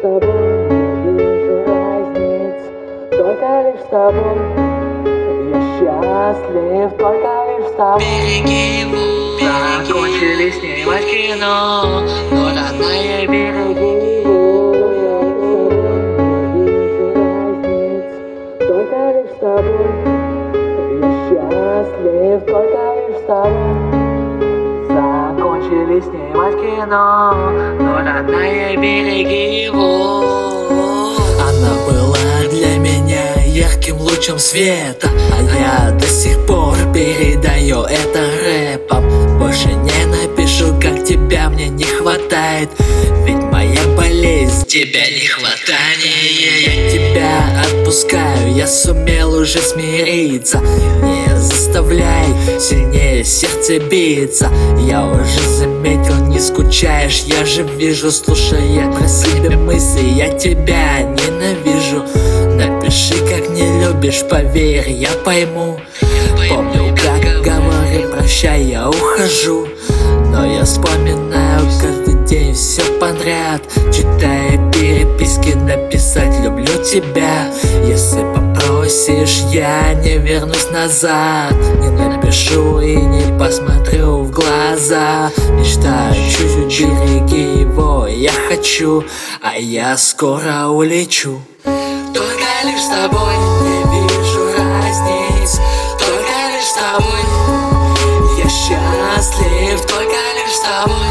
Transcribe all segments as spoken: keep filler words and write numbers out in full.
тобой не вижу разниц, только лишь с тобой я счастлив, только лишь с тобой. Береги его, Закончили снимать кино, но родная, береги его. Я с тобой не вижу разниц, только лишь с тобой я счастлив, только лишь с тобой. Закончили снимать кино, но родная, береги его. Она была для меня ярким лучом света, а я до сих пор передаю это рэпом. Больше не напишу, как тебя мне не хватает, ведь моя болезнь тебя не хватание. Я тебя отпускаю, я сумел уже смириться. Не заставляй сильнее сердце биться. Я уже заметил, не скучаешь, я же вижу, слушая про себя мысли, я тебя ненавижу. Напиши, как не любишь, поверь, я пойму. Помню, как говорю прощай, я ухожу, но я вспоминаю каждый день все подряд, читая переписки, написать люблю тебя. Если попросишь, я не вернусь назад, не напишу и не посмотрю в глаза. Мечтаю чуть-чуть, береги его, я хочу, а я скоро улечу. Только лишь с тобой не вижу разниц, только лишь с тобой я счастлив, только лишь с тобой.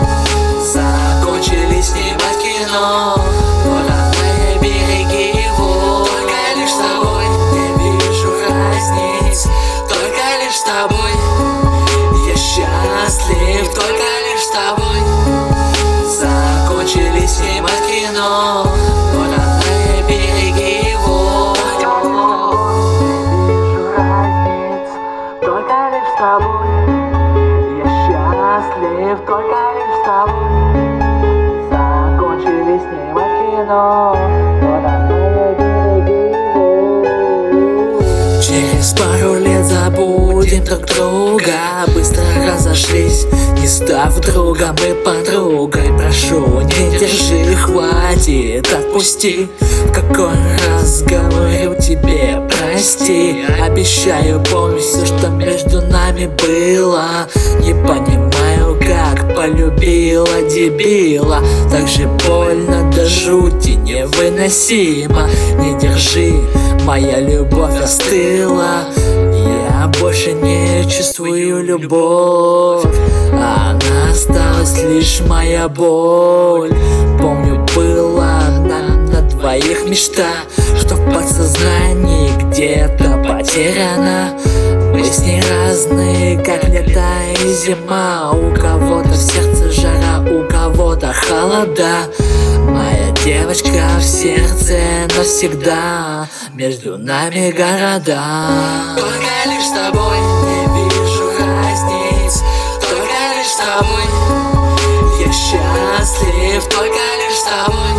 Закончили снимать кино, но родная, береги его. Только лишь с тобой не вижу разниц, только лишь с тобой я счастлив, только лишь с тобой. Закончили снимать кино, но родная, береги его. Только лишь с тобой я счастлив, только лишь с тобой. Закончили снимать кино, но родная, береги его. Через пару лет забудем друг друга, быстро разошлись, не став другом и подругой. Прошу, не держи, хватит, отпусти. В какой раз говорю тебе прости. Обещаю помнить все, что между нами было. Не понимаю, как полюбила дебила. Так же больно до жути, невыносимо. Не держи, моя любовь остыла. Я больше не чувствую любовь, она осталась лишь моя боль. Помню, была на, на двоих мечта, что в подсознании где-то потеряна. Мы с ней разные, как лето и зима. У кого-то в сердце жара, у кого-то холода. Моя девочка в сердце навсегда, между нами города. Только лишь с тобой не вижу разниц, только лишь с тобой я счастлив, только лишь с тобой.